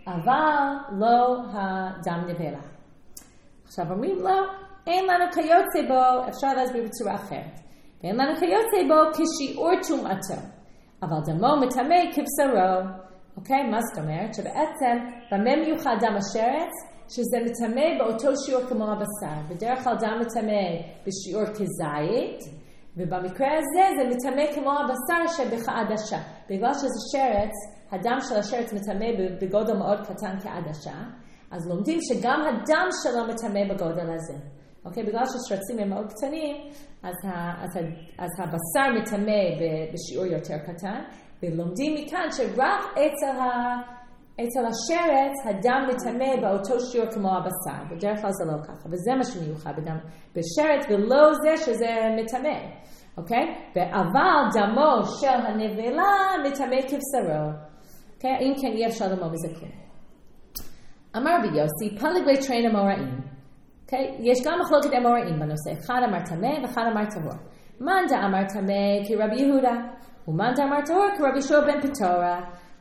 אבל לא הדם נבלה. עכשיו אומרים, לא, אין לנו כיוצא בו, אפשר להסביר בצורה אחרת. ואין לנו כיוצא בו כשיעור תשומתו, אבל דמו מטמא כבשרו. אוקיי? מה זאת אומרת? שבעצם, במה מיוחד דם השרץ? שזה מטמא באותו שיעור כמו הבשר. בדרך כלל דם מטמא בשיעור כזית, ובמקרה הזה זה מטמא כמו הבשר שבכעדשה. בגלל שזה שרץ, הדם של השרץ מטמא בגודל מאוד קטן כעדשה, אז לומדים שגם הדם שלו מטמא בגודל הזה. אוקיי? בגלל ששרצים הם מאוד קטנים, אז, ה, אז, ה, אז הבשר מטמא בשיעור יותר קטן, ולומדים מכאן שרק אצל ה... אצל השרץ, הדם מטמא באותו שיעור כמו הבשר. בדרך כלל זה לא ככה, וזה מה שמיוחד בדם בשרץ, ולא זה שזה מטמא. אוקיי? אבל דמו של הנבלה מטמא כבשרו. אוקיי? אם כן, אי אפשר ללמוד מזה כלום. אמר רבי יוסי, פלג לתרין אמוראים. אוקיי? יש גם מחלוקת אמוראים בנושא. אחד אמר טמא ואחד אמר טהור. מאן דאמר טמא כרבי יהודה, ומאן דאמר טהור כרבי יהושע בן פטורה.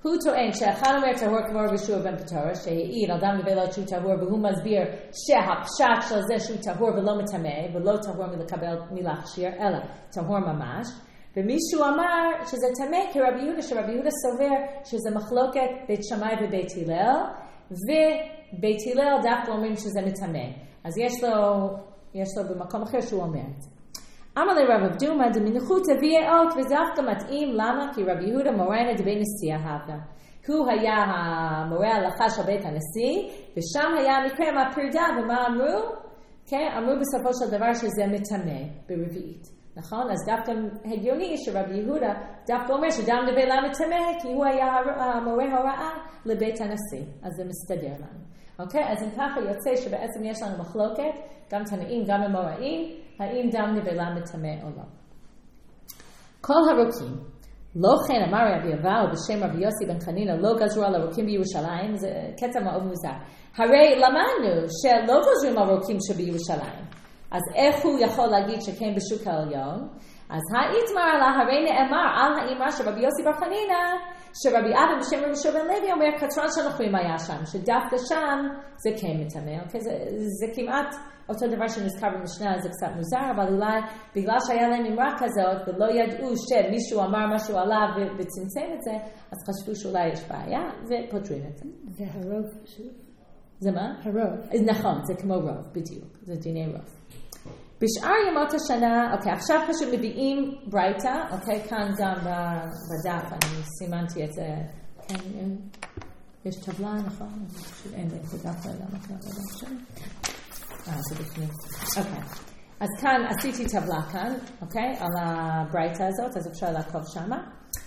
הוא טוען שאחד אומר טהור כמו רבי יהושע בן פטורה, שהעיד על דם נבלות שהוא טהור, והוא מסביר שהפשט של זה שהוא טהור ולא מטמא, ולא טהור מלקבל מלהכשיר, אלא טהור ממש. ומישהו אמר שזה טמא כרבי יהודה, שרבי יהודה סובר שזה מחלוקת בית שמאי ובית הלל, ובית הלל דווקא אומרים שזה מטמא. אז יש לו, יש לו במקום אחר שהוא אומר את זה. אמר לרב אבדומה דמניחות תביאי אות, וזה דווקא מתאים, למה? כי רבי יהודה מוריינה דבי נשיא אהבה. הוא היה המורה ההלכה של בית הנשיא, ושם היה המקרה מהפרידה, ומה אמרו? כן, אמרו בסופו של דבר שזה מטמא ברביעית. נכון? אז דווקא הגיוני שרבי יהודה דווקא אומר שדם נבלה מטמא, כי הוא היה המורה הוראה לבית הנשיא. אז זה מסתדר לנו. אוקיי? אז אם ככה יוצא שבעצם יש לנו מחלוקת, גם תנאים, גם אמוראים, האם דם נבלה מטמא או לא. כל הרוקים, לא כן אמר רבי אבאו בשם רבי יוסי בן חנינא, לא גזרו על הרוקים בירושלים, זה קטע מאוד מוזר. הרי למדנו שלא גוזרים על הרוקים שבירושלים. אז איך הוא יכול להגיד שכן בשוק העליון? אז האיתמר עלה, הרי נאמר על האמרה של רבי יוסי בר חנינא, שרבי אבא בשם רבי יהושע בן לוי אומר, קטרן שנוכרים היה שם, שדווקא שם זה כן מטמא. אוקיי? זה, זה כמעט אותו דבר שנזכר במשנה, זה קצת מוזר, אבל אולי בגלל שהיה להם אמרה כזאת, ולא ידעו שמישהו אמר משהו עליו וצמצם את זה, אז חשבו שאולי יש בעיה, ופותרים את זה. זה הרוב שוב. זה מה? הרוב. נכון, זה כמו רוב, בדיוק. זה דיני רוב. בשאר ימות השנה, אוקיי, עכשיו פשוט מביאים ברייתא, אוקיי, כאן גם בדף, אני סימנתי את זה, כן, יש טבלה, נכון? אין לי את הדף, לא יודע, לא יודע, שלי. אה, זה בפנים. אוקיי, אז כאן עשיתי טבלה כאן, אוקיי, על הברייתא הזאת, אז אפשר לעקוב שמה.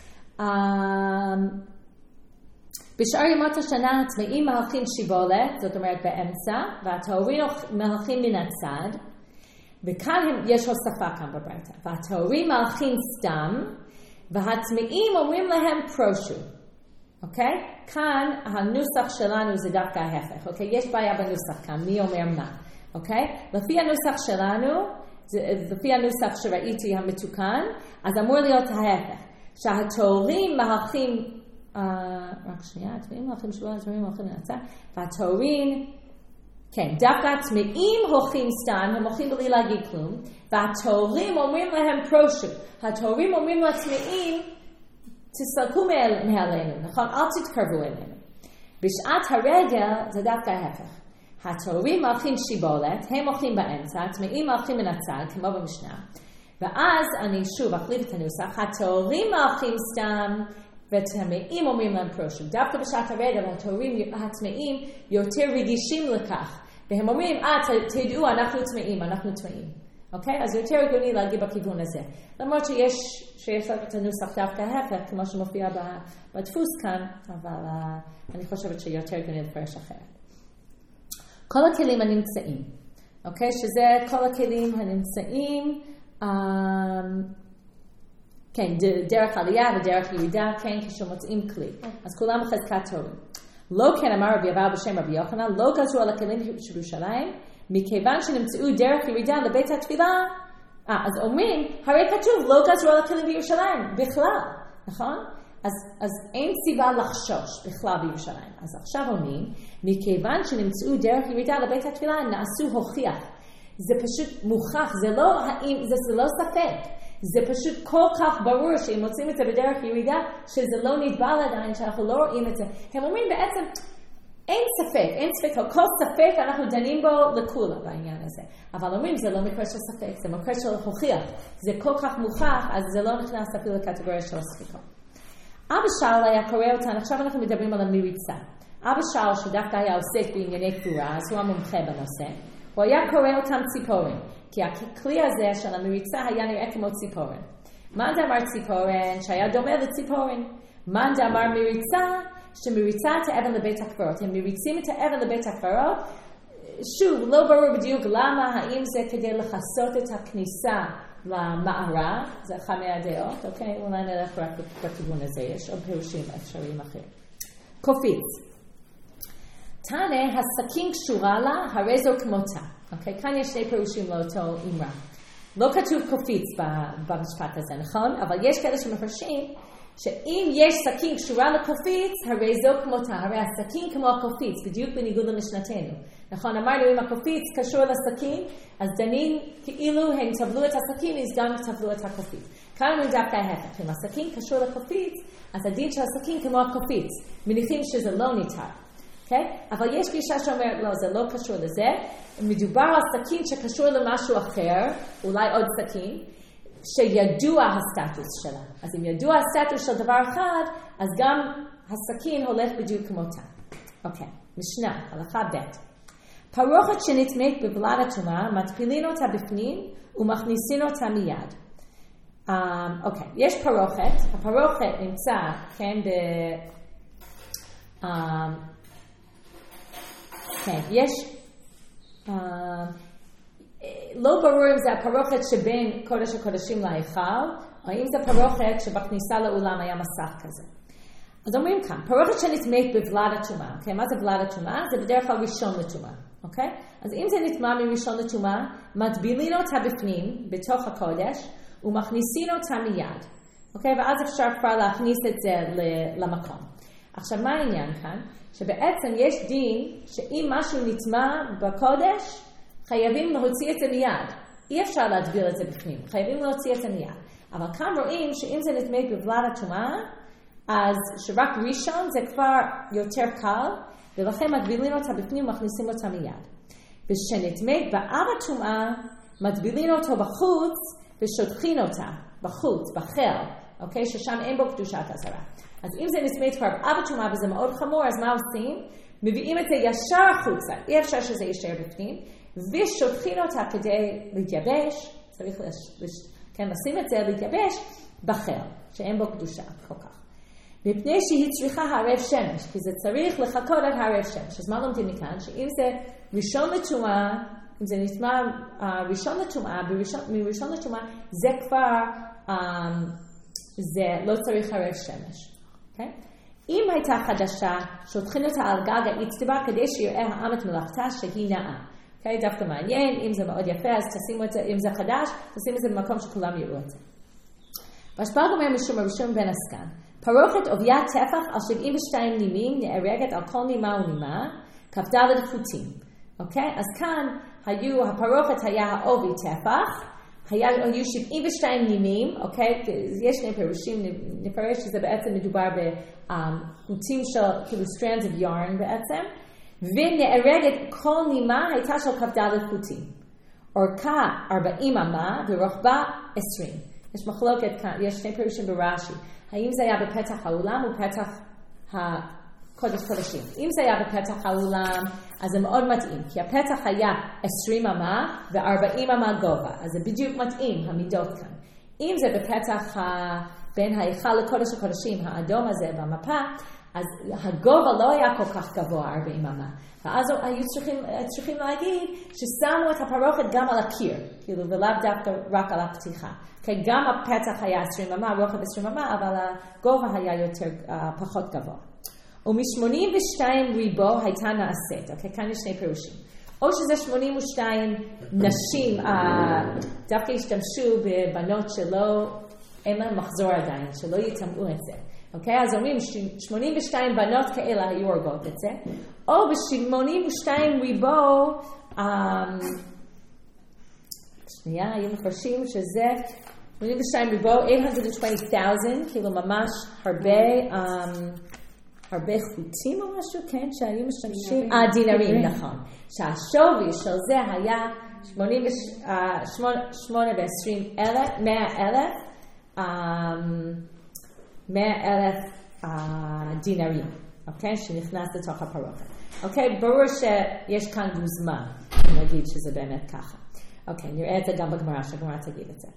בשאר ימות השנה הטמאים מהלכים שיבולת, זאת אומרת באמצע, והטהורים מהלכים מן הצד, וכאן יש הוספה כאן בברייתא. והטהורים מהלכים סתם, והטמאים אומרים להם פרושו. אוקיי? כאן הנוסח שלנו זה דווקא ההפך. אוקיי? יש בעיה בנוסח כאן, מי אומר מה. אוקיי? לפי הנוסח שלנו, זה, לפי הנוסח שראיתי המתוקן, אז אמור להיות ההפך. שהטהורים מהלכים, אה, רק שנייה, הטמאים מהלכים שבוע, הטהורים מהלכים לנצח, והטהורים, כן, דווקא הטמאים הולכים סתם, הם הולכים בלי להגיד כלום, והטהורים אומרים להם פרושו. הטהורים אומרים לטמאים, תסלקו מעלינו, נכון? אל תתקרבו אלינו. בשעת הרגל זה דווקא ההפך. הטהורים הולכים שיבולת, הם הולכים באמצע, הטמאים הולכים מן הצד, כמו במשנה. ואז אני שוב אחליף את הנוסח, הטהורים הולכים סתם, והטמאים אומרים להם פרושו. דווקא בשעת הרגל הטהורים, הטמאים יותר רגישים לכך. והם אומרים, אה, תדעו, אנחנו טמאים, אנחנו טמאים. אוקיי? אז יותר הגיוני להגיד בכיוון הזה. למרות שיש, שיש את הנוסח דווקא ההפך, כמו שמופיע בדפוס כאן, אבל uh, אני חושבת שיותר הגיוני לפרש אחרת. כל הכלים הנמצאים. אוקיי? שזה כל הכלים הנמצאים, um, כן, דרך עלייה ודרך ירידה, כן, כשמוצאים כלי. אז כולם חזקת תורים. לא כן אמר רבי אבאו בשם רבי יוחנן, לא גזרו על הכלים של ירושלים, מכיוון שנמצאו דרך ירידה לבית התפילה, אה, אז אומרים, הרי כתוב, לא גזרו על הכלים בירושלים, בכלל, נכון? אז, אז אין סיבה לחשוש בכלל בירושלים. אז עכשיו אומרים, מכיוון שנמצאו דרך ירידה לבית התפילה, נעשו הוכיח. זה פשוט מוכח, זה לא, זה, זה לא ספק. זה פשוט כל כך ברור שאם מוצאים את זה בדרך ירידה, שזה לא נתבל עדיין, שאנחנו לא רואים את זה. הם אומרים בעצם, אין ספק, אין ספק, כל ספק אנחנו דנים בו לכולה בעניין הזה. אבל אומרים, זה לא מקרה של ספק, זה מקרה של הוכיח. זה כל כך מוכח, אז זה לא נכנס אפילו לקטגוריה של הספיקה. אבא שאול היה קורא אותן, עכשיו אנחנו מדברים על המריצה. אבא שאול שדווקא היה עוסק בענייני קבורה, אז הוא המומחה בנושא. הוא היה קורא אותם ציפורן, כי הכלי הזה של המריצה היה נראה כמו ציפורן. מאן דאמר ציפורן שהיה דומה לציפורן. מאן דאמר מריצה, שמריצה את האבן לבית הקברות. הם מריצים את האבן לבית הקברות. שוב, לא ברור בדיוק למה, האם זה כדי לחסות את הכניסה למערה, זה אחד מהדעות, אוקיי? אולי נלך רק בכיוון הזה, יש עוד פירושים אפשריים אחרים. קופיץ. תנא, הסכין קשורה לה, הרי זו כמותה. אוקיי? כאן יש שני פירושים לאותו אמרה. לא כתוב קופיץ במשפט הזה, נכון? אבל יש כאלה שמפרשים שאם יש סכין קשורה לקופיץ, הרי זו כמותה, הרי הסכין כמו הקופיץ, בדיוק בניגוד למשנתנו. נכון, אמרנו אם הקופיץ קשור לסכין, אז דנים כאילו הם טבלו את הסכין, אז גם טבלו את הקופיץ. כאן אומרים דווקא ההפך, אם הסכין קשור לקופיץ, אז הדין של הסכין כמו הקופיץ, מניחים שזה לא ניתר. Okay? אבל יש גישה שאומרת, לא, זה לא קשור לזה, מדובר על סכין שקשור למשהו אחר, אולי עוד סכין, שידוע הסטטוס שלה. אז אם ידוע הסטטוס של דבר אחד, אז גם הסכין הולך בדיוק כמותה. אוקיי, משנה, הלכה ב' פרוכת שנטמאת בבלד הטומאה, מטפילין אותה בפנים ומכניסין אותה מיד. Um, אוקיי, יש פרוכת, הפרוכת נמצא, כן, ב... Um, כן, יש... Um, לא ברור אם זה הפרוכת שבין קודש הקודשים להיכל, או אם זה פרוכת שבכניסה לאולם היה מסך כזה. אז אומרים כאן, פרוכת שנטמאת בבלד הטומאה, אוקיי? מה זה בלד הטומאה? זה בדרך כלל ראשון לטומאה, אוקיי? אז אם זה נטמא מראשון לטומאה, מטבילין אותה בפנים, בתוך הקודש, ומכניסין אותה מיד, אוקיי? ואז אפשר כבר להכניס את זה למקום. עכשיו, מה העניין כאן? שבעצם יש דין שאם משהו נטמא בקודש, חייבים להוציא את זה מיד. אי אפשר להטביל את זה בפנים. חייבים להוציא את זה מיד. אבל כאן רואים שאם זה נטמא בבלד הטומאה, אז שרק ראשון זה כבר יותר קל, ולכן מטבילין אותה בפנים ומכניסים אותה מיד. ושנטמא באב הטומאה, מטבילין אותו בחוץ, ושותחין אותה בחוץ, בחל, אוקיי? ששם אין בו קדושת עזרה. אז אם זה נטמא כבר באב הטומאה וזה מאוד חמור, אז מה עושים? מביאים את זה ישר החוצה. אי אפשר שזה יישאר בפנים. ושותחין אותה כדי להתייבש, צריך לש, לש, כן, לשים את זה להתייבש בחל, שאין בו קדושה כל כך. מפני שהיא צריכה הערב שמש, כי זה צריך לחכות עד הערב שמש. אז מה לומדים מכאן? שאם זה ראשון לטומאה, אם זה נטמא uh, ראשון לטומאה, מראשון לטומאה, זה כבר, um, זה לא צריך הערב שמש. Okay? אם הייתה חדשה, שותחין אותה על גג האצטבה כדי שיראה העם את מלאכתה שהיא נאה. Okay, דווקא מעניין, אם זה מאוד יפה, אז תשימו את זה, אם זה חדש, תשימו את זה במקום שכולם יראו את זה. והשפעה אומר משום הראשון בן עסקן, פרוכת עוביה טפח על שבעים ושתיים נימים, נהרגת על כל נימה ונימה, כ"ד חוטים. אוקיי? Okay? אז כאן היו, הפרוכת היה העובי טפח, היה, היו שבעים ושתיים נימים, אוקיי? Okay? יש שני פירושים, נפרש שזה בעצם מדובר בחוטים של, כאילו strands of yarn בעצם, ונהרגת כל נימה הייתה של כ"ד חוטים. אורכה ארבעים אמה ורוחבה עשרים. יש מחלוקת כאן, יש שני פירושים ברש"י. האם זה היה בפתח האולם או פתח הקודש קודשים? אם זה היה בפתח האולם, אז זה מאוד מתאים, כי הפתח היה עשרים אמה ו-ארבעים אמה גובה. אז זה בדיוק מתאים, המידות כאן. אם זה בפתח בין ההיכל לקודש הקודשים, האדום הזה במפה, אז הגובה לא היה כל כך גבוה, ארבעים אמה. ואז היו צריכים, צריכים להגיד ששמו את הפרוכת גם על הקיר, כאילו, ולאו דווקא רק על הפתיחה. כי גם הפתח היה עשרים אמה, רוחב עשרים אמה, אבל הגובה היה יותר, uh, פחות גבוה. ומשמונים ושתיים ריבו הייתה נעשית. אוקיי, כאן יש שני פירושים. או שזה שמונים ושתיים נשים, uh, דווקא השתמשו בבנות שלא, אין להם מחזור עדיין, שלא יטמאו את זה. אוקיי, אז אומרים, שמונים ושתיים בנות כאלה היו הורגות את זה, או ב-שמונים ושתיים ריבו, um, שנייה, היו מפרשים שזה, שמונים ושתיים ריבו, שמונה מאות ועשרים אלף, כאילו ממש הרבה, um, הרבה חוטים או משהו, כן, שהיו משתמשים, אה, דינרים, נכון, שהשווי של זה היה שמונה ועשרים אלף, מאה אלף, מאה אלף דינרים, אוקיי? שנכנס לתוך הפרוכת. אוקיי? ברור שיש כאן גוזמה, נגיד שזה באמת ככה. אוקיי, נראה את זה גם בגמרא, שהגמרא תגיד את זה.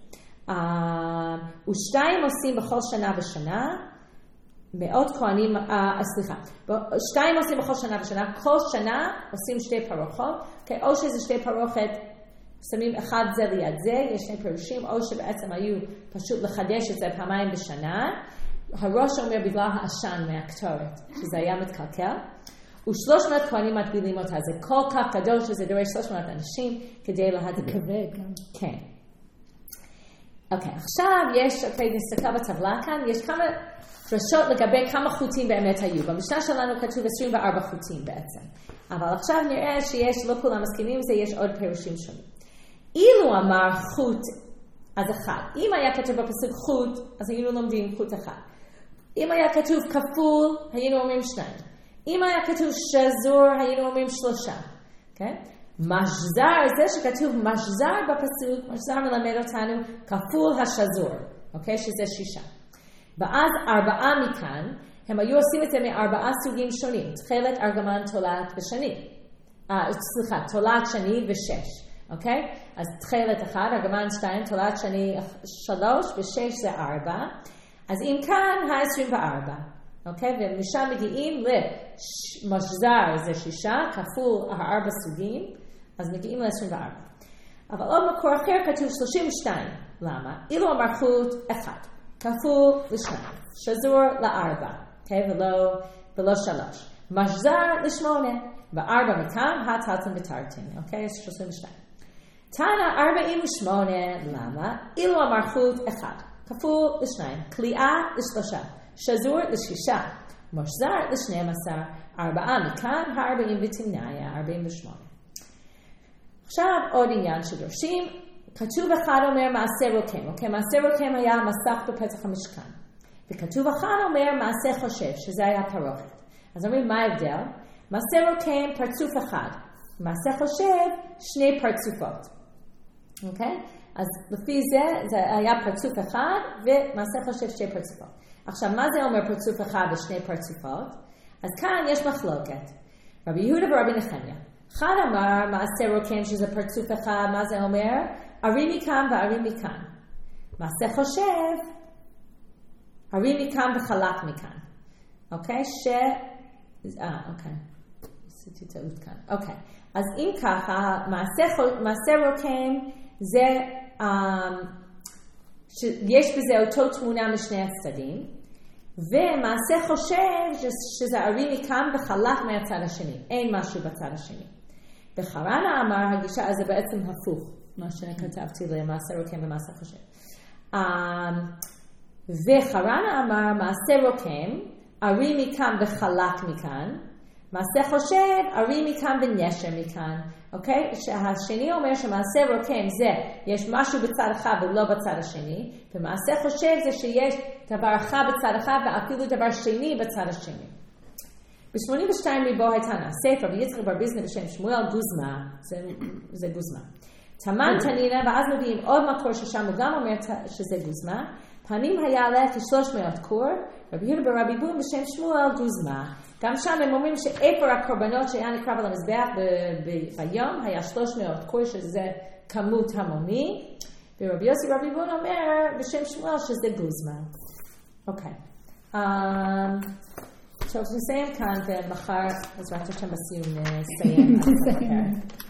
ושתיים עושים בכל שנה ושנה, מאות כהנים, סליחה, שתיים עושים בכל שנה ושנה, כל שנה עושים שתי פרוחות, אוקיי? או שזה שתי פרוכת, שמים אחד זה ליד זה, יש שני פירושים, או שבעצם היו פשוט לחדש את זה פעמיים בשנה, הראש אומר בגלל העשן מהקטורת, שזה היה מתקלקל, ושלוש מאות כהנים מטבילים אותה, זה כל כך גדול שזה דורש שלוש מאות אנשים כדי להדביק. כבד גם. כן. אוקיי, עכשיו יש, אוקיי, נסתכל בטבלה כאן, יש כמה דרשות לגבי כמה חוטים באמת היו. במשנה שלנו כתוב עשרים וארבע חוטים בעצם. אבל עכשיו נראה שיש, לא כולם מסכימים עם זה, יש עוד פירושים שונים. אילו אמר חוט, אז אחד. אם היה כתוב בפסוק חוט, אז היינו לומדים חוט אחד. אם היה כתוב כפול, היינו אומרים שניים. אם היה כתוב שזור, היינו אומרים שלושה. כן? משזר, זה שכתוב משזר בפסוק, משזר מלמד אותנו כפול השזור, אוקיי? שזה שישה. ואז ארבעה מכאן, הם היו עושים את זה מארבעה סוגים שונים. תחילת, ארגמן, תולעת ושני. אה, סליחה, תולעת שני ושש, אוקיי? אז תחילת אחד, ארגמן שתיים, תולעת שני שלוש ושש זה ארבע. אז אם כאן, ה-עשרים וארבע. אוקיי? ומשם מגיעים למשזר זה שישה, כפול הארבע סוגים, אז מגיעים ל-עשרים וארבע. אבל עוד מקור אחר כתוב שלושים ושתיים. למה? אילו אמר חוט אחד, כפול לשניים, שזור לארבע, אוקיי? ולא, ולא שלוש. משזר לשמונה, וארבע מכאן, התלתם ותרתם, אוקיי? אז שלושים ושתיים. תנא ארבעים ושמונה, למה? אילו אמר חוט אחד, כפול לשניים, קליעה לשלושה. שזור לשישה, משזר לשנים עשר, ארבעה מכאן, הארבעים ותמניה, ארבעים ושמונה. עכשיו עוד עניין שדורשים, כתוב אחד אומר מעשה רוקם, אוקיי? מעשה רוקם היה מסך בפתח המשכן, וכתוב אחד אומר מעשה חושב, שזה היה פרוכת. אז אומרים מה ההבדל? מעשה רוקם פרצוף אחד, מעשה חושב שני פרצופות, אוקיי? אז לפי זה, זה היה פרצוף אחד, ומעשה חושב שני פרצופות. עכשיו, מה זה אומר פרצוף אחד ושני פרצופות? אז כאן יש מחלוקת. רבי יהודה ורבי נחמיה. אחד אמר מעשה רוקם שזה פרצוף אחד, מה זה אומר? ארי מכאן וארי מכאן. מעשה חושב, ארי מכאן וחלק מכאן. אוקיי? ש... אה, אוקיי. עשיתי טעות כאן. אוקיי. אז אם ככה, מעשה, מעשה רוקם זה... Um, שיש בזה אותו תמונה משני הצדדים, ומעשה חושב שזה ארי מכאן וחלק מהצד השני, אין משהו בצד השני. בחרנה אמר הגישה, אז זה בעצם הפוך, מה שכתבתי למעשה רוקם ומעשה חושב. Um, וחרנה אמר מעשה רוקם, ארי מכאן וחלק מכאן, מעשה חושב, ארי מכאן ונשר מכאן. אוקיי? שהשני אומר שמעשה רוקם זה, יש משהו בצד אחד ולא בצד השני, ומעשה חושב זה שיש דבר אחד בצד אחד ואפילו דבר שני בצד השני. ב-שמונים ושתיים ריבו הייתה נעשית, רבי יצחק בר ביזנא בשם שמואל גוזמה, זה, זה גוזמה. תמן תנינה, ואז מביאים עוד מקור ששם הוא גם אומר שזה גוזמה, פנים היה עליה כשלוש מאות קור, רבי יהודה ברבי בון בשם שמואל גוזמה. גם שם הם אומרים שאיפר הקורבנות שהיה נקרב על המזבח ביום היה שלוש מאות קור, שזה כמות המוני, ורבי יוסי רבי בון אומר בשם שמואל שזה גוזמה. אוקיי. טוב, נסיים כאן, ומחר, בעזרת השם בסיום נסיים.